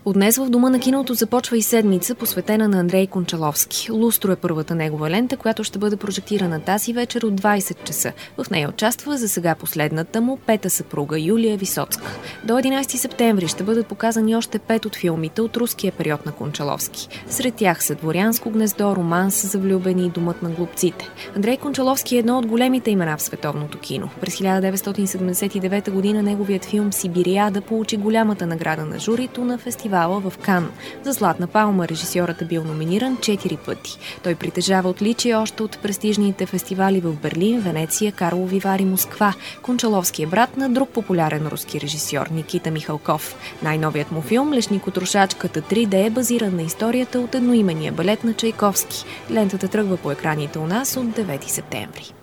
От днес в Дома на киното започва и седмица, посветена на Андрей Кончаловски. Лустро е първата негова лента, която ще бъде прожектирана тази вечер от 20 часа. В нея участва за сега последната му пета съпруга Юлия Висоцка. До 11 септември ще бъдат показани още 5 от филмите от руския период на Кончаловски. Сред тях са Дворянско гнездо, Романс за влюбени и Домът на глупците. Андрей Кончаловски е едно от големите имена в световното кино. През 1979 година неговият филм «Сибириада» получи голямата награда на журито на фестивала в Кан. За Златна палма режисьорът е бил номиниран 4 пъти. Той притежава отличие още от престижните фестивали в Берлин, Венеция, Карлови Вари, Москва. Кончаловски е брат на друг популярен руски режисьор Никита Михалков. Най-новият му филм «Лешникотрошачката 3D» е базиран на историята от едноименния балет на Чайковски. Лентата тръгва по екраните у нас от 9 септември.